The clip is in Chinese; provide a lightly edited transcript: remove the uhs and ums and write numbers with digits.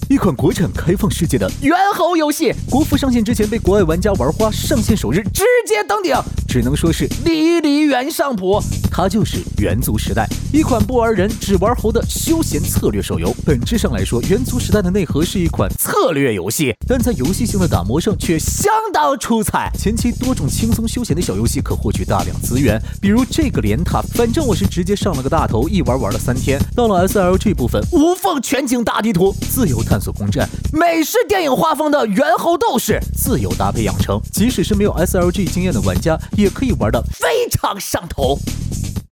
一款国产开放世界的猿猴游戏，国服上线之前被国外玩家玩花，上线首日直接登顶，只能说是离原上谱。它就是猿族时代，一款不玩人只玩猴的休闲策略手游。本质上来说，猿族时代的内核是一款策略游戏，但在游戏性的打磨上却相当出彩。前期多种轻松休闲的小游戏可获取大量资源，比如这个连塔，反正我是直接上了个大头，一玩了3天。到了 SLG 部分，无缝全景大地图，自由探索攻占，美式电影画风的猿猴斗士，自由搭配养成，即使是没有 SLG 经验的玩家也可以玩得非常上头。